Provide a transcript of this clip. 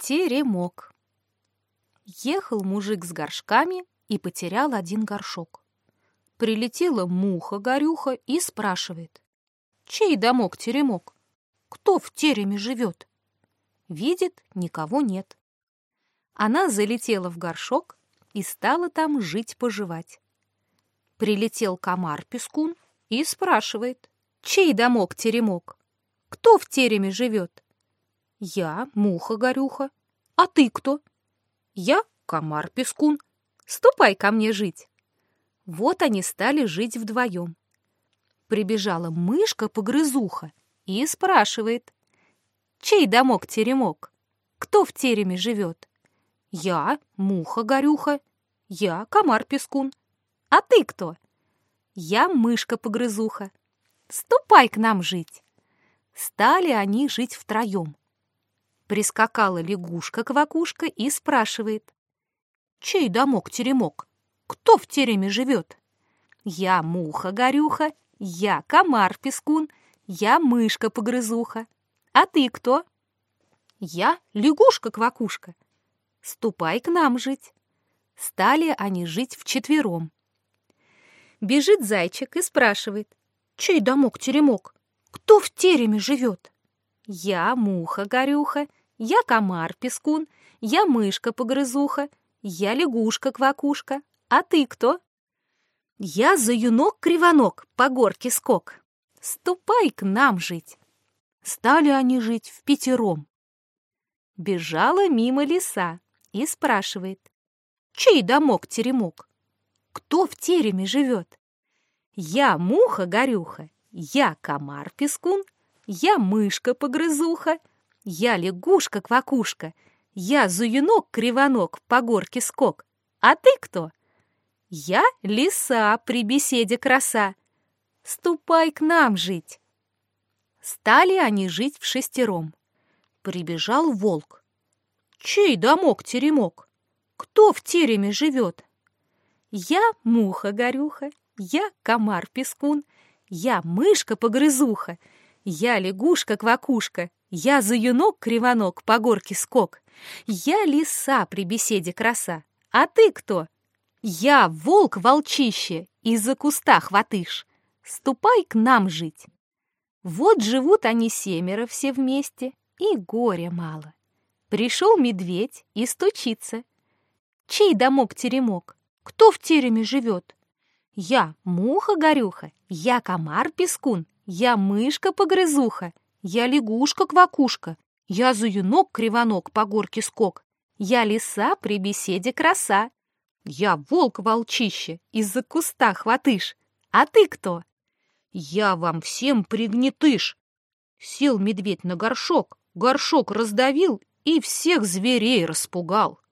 Теремок. Ехал мужик с горшками и потерял один горшок. Прилетела муха-горюха и спрашивает: «Чей домок-теремок? Кто в тереме живет?» Видит, никого нет. Она залетела в горшок и стала там жить-поживать. Прилетел комар-пескун и спрашивает: «Чей домок-теремок? Кто в тереме живет?» «Я муха-горюха. А ты кто?» «Я комар-пескун. Ступай ко мне жить». Вот они стали жить вдвоем. Прибежала мышка-погрызуха и спрашивает: «Чей домок-теремок? Кто в тереме живет?» «Я муха-горюха. Я комар-пескун. А ты кто?» «Я мышка-погрызуха. Ступай к нам жить». Стали они жить втроем. Прискакала лягушка-квакушка и спрашивает: «Чей домок-теремок? Кто в тереме живет?» «Я муха-горюха. Я комар-пескун. Я мышка-погрызуха. А ты кто?» «Я лягушка-квакушка. Ступай к нам жить». Стали они жить вчетвером. Бежит зайчик и спрашивает: «Чей домок-теремок? Кто в тереме живет?» «Я муха-горюха. Я комар-пескун. Я мышка-погрызуха. Я лягушка-квакушка. А ты кто?» «Я заюнок-кривонок, по горке скок. Ступай к нам жить». Стали они жить впятером. Бежала мимо лиса и спрашивает: «Чей домок-теремок? Кто в тереме живет?» «Я муха-горюха. Я комар-пескун. Я мышка-погрызуха. Я лягушка-квакушка. Я заюнок-кривонок, по горке скок. А ты кто?» «Я лиса, при беседе краса. Ступай к нам жить». Стали они жить вшестером. Прибежал волк. «Чей домок-теремок? Кто в тереме живет?» «Я муха-горюха. Я комар-пескун. Я мышка-погрызуха. Я лягушка-квакушка. Я заюнок-кривонок, по горке скок. Я лиса, при беседе краса. А ты кто?» «Я волк-волчище, из-за куста хватыш. Ступай к нам жить». Вот живут они семеро все вместе, и горя мало. Пришел медведь и стучится: «Чей домок-теремок? Кто в тереме живет?» «Я муха-горюха. Я комар-пескун. Я мышка-погрызуха. Я лягушка-квакушка. Я заюнок-кривонок, по горке скок. Я лиса, при беседе краса. Я волк-волчище, из-за куста хватыш. А ты кто?» «Я вам всем пригнетыш». Сел медведь на горшок, горшок раздавил и всех зверей распугал.